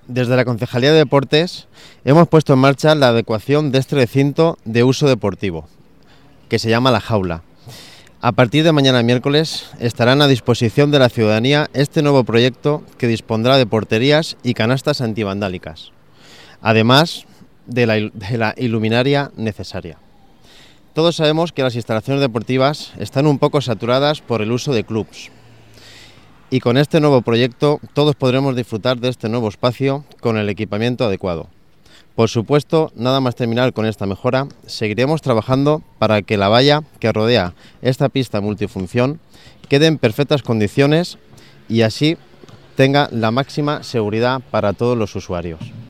Desde la Concejalía de Deportes hemos puesto en marcha la adecuación de este recinto de uso deportivo, que se llama La Jaula. A partir de mañana miércoles estarán a disposición de la ciudadanía este nuevo proyecto que dispondrá de porterías y canastas antivandálicas, además de la iluminaria necesaria. Todos sabemos que las instalaciones deportivas están un poco saturadas por el uso de clubs. Y con este nuevo proyecto todos podremos disfrutar de este nuevo espacio con el equipamiento adecuado. Por supuesto, nada más terminar con esta mejora, seguiremos trabajando para que la valla que rodea esta pista multifunción quede en perfectas condiciones y así tenga la máxima seguridad para todos los usuarios.